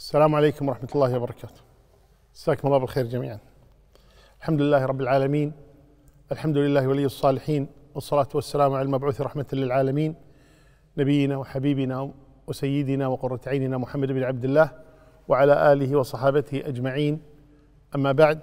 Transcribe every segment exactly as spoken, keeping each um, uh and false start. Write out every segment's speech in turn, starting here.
السلام عليكم ورحمة الله وبركاته. مساكم الله بالخير جميعا. الحمد لله رب العالمين، الحمد لله ولي الصالحين، والصلاة والسلام على المبعوث رحمة للعالمين نبينا وحبيبنا وسيدنا وقرة عيننا محمد بن عبد الله وعلى آله وصحابته أجمعين. أما بعد،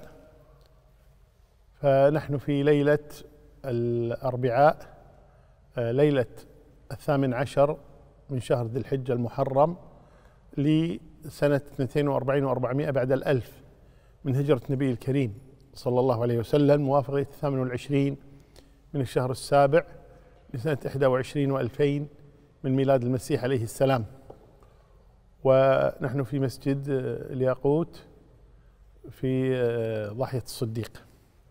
فنحن في ليلة الأربعاء، ليلة الثامن عشر من شهر ذي الحجة المحرم لسنة اثنتين وأربعين وأربعمائة بعد الألف من هجرة النبي الكريم صلى الله عليه وسلم، موافقة الثامن والعشرين من الشهر السابع لسنة إحدى وعشرين وألفين من ميلاد المسيح عليه السلام. ونحن في مسجد الياقوت في ضاحية الصديق،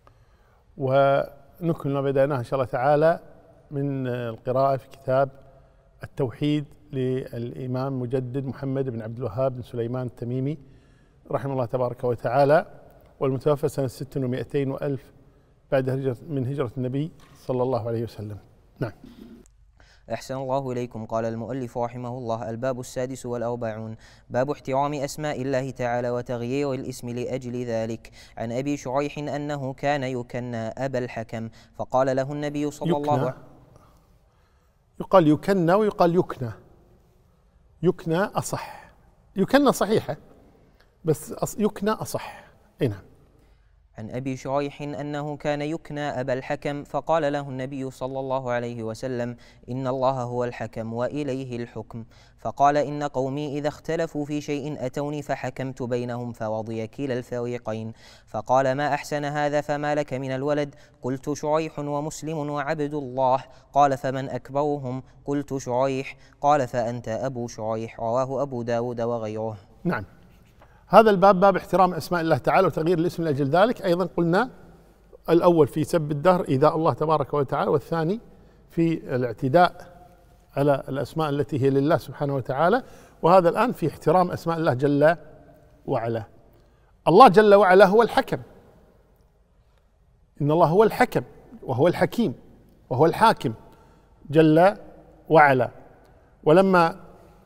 ونكمل ما بدأناه إن شاء الله تعالى من القراءة في كتاب التوحيد للإمام مجدد محمد بن عبد الوهاب بن سليمان التميمي رحمه الله تبارك وتعالى، والمتوفى سنة ست ومائتين وألف بعد هجرة من هجرة النبي صلى الله عليه وسلم. نعم. أحسن الله إليكم. قال المؤلف رحمه الله: الباب السادس والأربعون، باب احترام أسماء الله تعالى وتغيير الاسم لأجل ذلك. عن أبي شريح أنه كان يكنى أبا الحكم، فقال له النبي صلى الله عليه وسلم، يقال يكنى ويقال يكنى. يكنى أصح، يكنى صحيحة بس يكنى أصح. اي نعم. عن أبي شريح أنه كان يكنى أبا الحكم، فقال له النبي صلى الله عليه وسلم: إن الله هو الحكم وإليه الحكم. فقال: إن قومي إذا اختلفوا في شيء أتوني فحكمت بينهم فرضي كلا الفريقين. فقال: ما أحسن هذا، فما لك من الولد؟ قلت: شريح ومسلم وعبد الله. قال: فمن أكبرهم؟ قلت: شريح. قال: فأنت أبو شريح. رواه أبو داود وغيره. نعم. هذا الباب باب احترام أسماء الله تعالى وتغيير الاسم لأجل ذلك. أيضا قلنا الأول في سب الدهر إيذاء الله تبارك وتعالى، والثاني في الاعتداء على الأسماء التي هي لله سبحانه وتعالى، وهذا الآن في احترام أسماء الله جل وعلا. الله جل وعلا هو الحكم، إن الله هو الحكم وهو الحكيم وهو الحاكم جل وعلا. ولما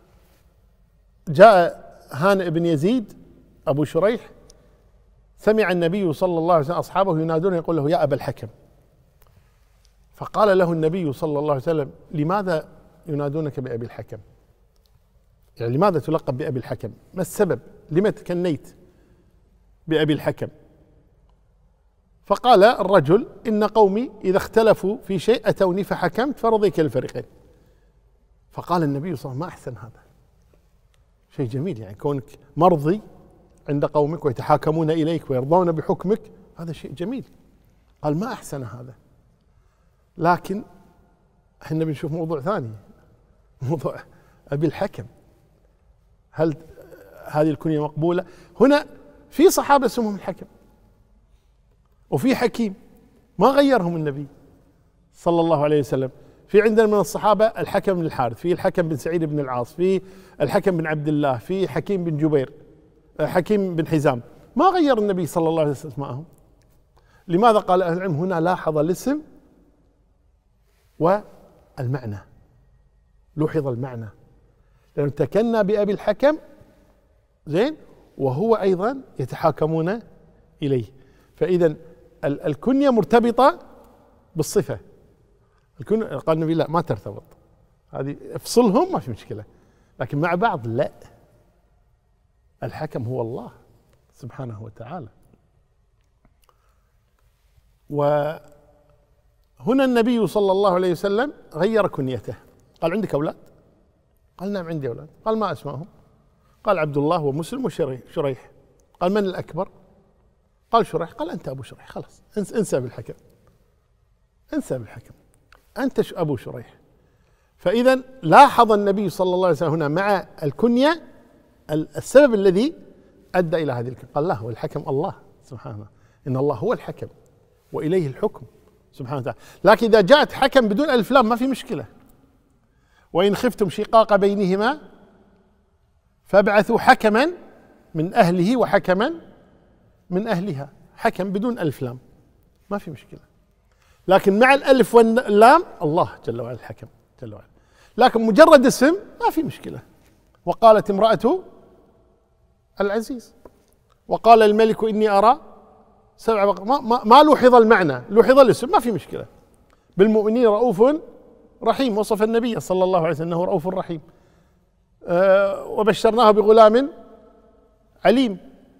جاء هانئ بن يزيد أبو شريح سمع النبي صلى الله عليه وسلم أصحابه ينادون يقول له: يا أبا الحكم. فقال له النبي صلى الله عليه وسلم: لماذا ينادونك بأبي الحكم؟ يعني لماذا تلقب بأبي الحكم؟ ما السبب؟ لما تكنيت بأبي الحكم؟ فقال الرجل: إن قومي إذا اختلفوا في شيء أتوني فحكمت فرضيك الفريقين. فقال النبي صلى الله عليه وسلم: ما أحسن هذا، شيء جميل، يعني كونك مرضي عند قومك ويتحاكمون إليك ويرضون بحكمك، هذا شيء جميل. قال: ما أحسن هذا. لكن احنا بنشوف موضوع ثاني، موضوع أبي الحكم، هل هذه الكنية مقبولة؟ هنا في صحابة اسمهم الحكم وفي حكيم ما غيرهم النبي صلى الله عليه وسلم. في عندنا من الصحابة الحكم بن الحارث، في الحكم بن سعيد بن العاص، في الحكم بن عبد الله، في حكيم بن جبير، حكيم بن حزام، ما غير النبي صلى الله عليه وسلم اسمائهم. لماذا؟ قال أهل العلم هنا لاحظ الاسم والمعنى، لوحظ المعنى، لأنه تكنى بأبي الحكم زين، وهو أيضا يتحاكمون إليه. فإذا الكنية مرتبطة بالصفة. الكنية قال النبي: لا، ما ترتبط، هذه افصلهم ما في مشكلة، لكن مع بعض لا. الحكم هو الله سبحانه وتعالى. وهنا النبي صلى الله عليه وسلم غير كنيته. قال: عندك أولاد؟ قال: نعم عندي أولاد. قال: ما أسمائهم؟ قال: عبد الله ومسلم وشريح. قال: من الأكبر؟ قال: شريح. قال: أنت أبو شريح، خلاص انسى بالحكم، انسى بالحكم، أنت أبو شريح. فإذا لاحظ النبي صلى الله عليه وسلم هنا مع الكنية السبب الذي أدى إلى هذه الكنية. قال: لا، هو الحكم الله سبحانه، إن الله هو الحكم وإليه الحكم سبحانه وتعالى. لكن إذا جاءت حكم بدون ألف لام ما في مشكلة. وإن خفتم شقاق بينهما فابعثوا حكما من أهله وحكما من أهلها، حكم بدون ألف لام ما في مشكلة. لكن مع الألف واللام الله جل وعلا الحكم جل وعلا. لكن مجرد اسم ما في مشكلة. وقالت امرأة العزيز. وقال الملك إني أرى سبع بقر، ما, ما, ما لوحظ المعنى، لوحظ الاسم، ما في مشكلة. بالمؤمنين رؤوف رحيم، وصف النبي صلى الله عليه وسلم أنه رؤوف رحيم. أه وبشرناه بغلام عليم.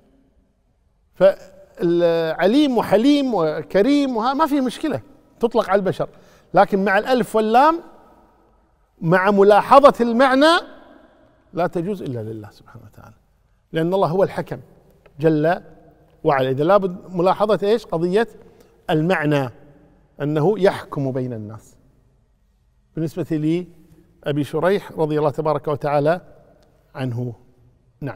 فالعليم وحليم وكريم وها ما في مشكلة، تطلق على البشر، لكن مع الألف واللام مع ملاحظة المعنى لا تجوز إلا لله سبحانه وتعالى، لأن الله هو الحكم جل وعلا. إذا لابد ملاحظة إيش؟ قضية المعنى، أنه يحكم بين الناس. بالنسبة لي أبي شريح رضي الله تبارك وتعالى عنه. نعم.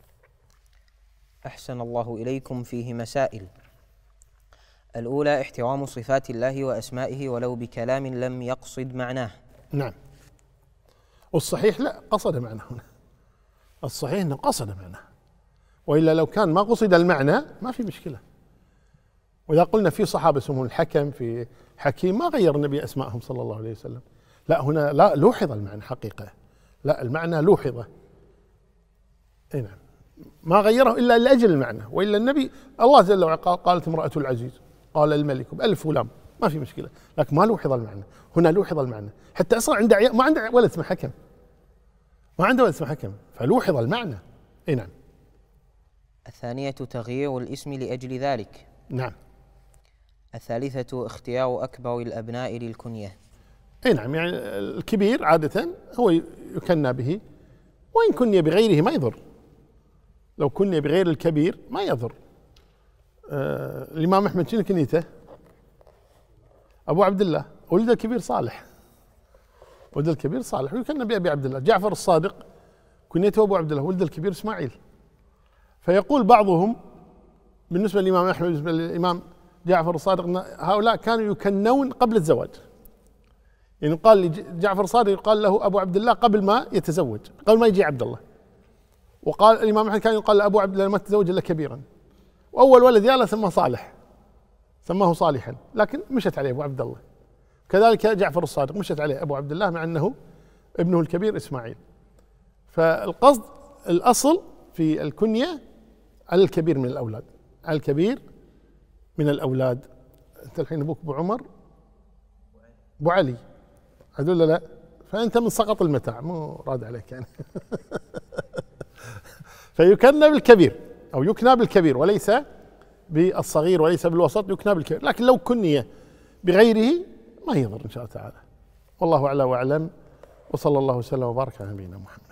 أحسن الله إليكم. فيه مسائل. الأولى احترام صفات الله وأسمائه ولو بكلام لم يقصد معناه. نعم. والصحيح لا، قصد معناه هنا. الصحيح أنه قصد معناه، وإلا لو كان ما قصد المعنى ما في مشكلة. وإذا قلنا في صحابة اسمهم الحكم، في حكيم، ما غير النبي أسمائهم صلى الله عليه وسلم. لا، هنا لا، لوحظ المعنى حقيقة، لا المعنى لوحظه. اي نعم، ما غيره إلا لأجل المعنى، وإلا النبي الله جل وعلا قالت امرأة العزيز، قال الملك بألف ولام، ما في مشكلة، لكن ما لوحظ المعنى. هنا لوحظ المعنى، حتى أصلا عنده عيال ما عنده ولد اسمه حكم، ما عنده ولد اسمه حكم، فلوحظ المعنى. اي نعم. الثانية تغيير الاسم لأجل ذلك. نعم. الثالثة اختيار أكبر الأبناء للكنية. اي نعم، يعني الكبير عادة هو يكنى به، وإن كني بغيره ما يضر. لو كني بغير الكبير ما يضر. آه الإمام أحمد شنو كنيته؟ أبو عبد الله. ولد الكبير صالح، ولد الكبير صالح، ويكنى بأبي عبد الله. جعفر الصادق كنيته أبو عبد الله، ولد الكبير إسماعيل. فيقول بعضهم بالنسبة للإمام أحمد، بالنسبة للإمام جعفر الصادق، أن هؤلاء كانوا يكنون قبل الزواج. يعني قال لجعفر الصادق يقال له أبو عبد الله قبل ما يتزوج، قبل ما يجي عبد الله. وقال الإمام أحمد كان يقال لأبو عبد الله ما تزوج إلا كبيرا، وأول ولد ياله سماه صالح، سماه صالحا، لكن مشت عليه أبو عبد الله. كذلك جعفر الصادق مشت عليه أبو عبد الله، مع أنه ابنه الكبير إسماعيل. فالقصد الأصل في الكنية على الكبير من الأولاد، على الكبير من الأولاد. أنت الحين أبوك أبو عمر، أبو علي، هذول لا، فأنت من سقط المتاع، مو راد عليك يعني. فيكنى بالكبير أو يكنى بالكبير، وليس بالصغير وليس بالوسط، يكنى بالكبير. لكن لو كني بغيره ما يضر إن شاء الله تعالى. والله أعلى وأعلم، وصلى الله وسلم وبارك على نبينا محمد.